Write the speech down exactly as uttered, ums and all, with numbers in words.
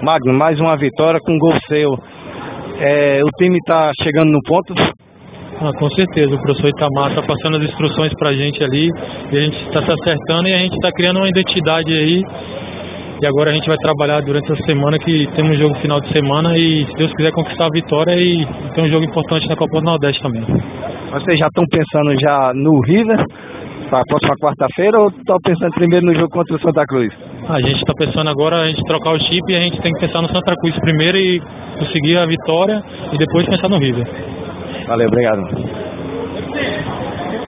Magno, mais uma vitória com um gol seu. É, o time está chegando no ponto? Ah, com certeza, o professor Itamar está passando as instruções para a gente ali, e a gente está se acertando e a gente está criando uma identidade aí. E agora a gente vai trabalhar durante essa semana, que temos um jogo final de semana e, se Deus quiser, conquistar a vitória e, e ter um jogo importante na Copa do Nordeste também. Vocês já estão pensando já no River para a próxima quarta-feira ou estão pensando primeiro no jogo contra o Santa Cruz? A gente está pensando agora a gente trocar o chip e a gente tem que pensar no Santa Cruz primeiro e conseguir a vitória e depois pensar no River. Valeu, obrigado.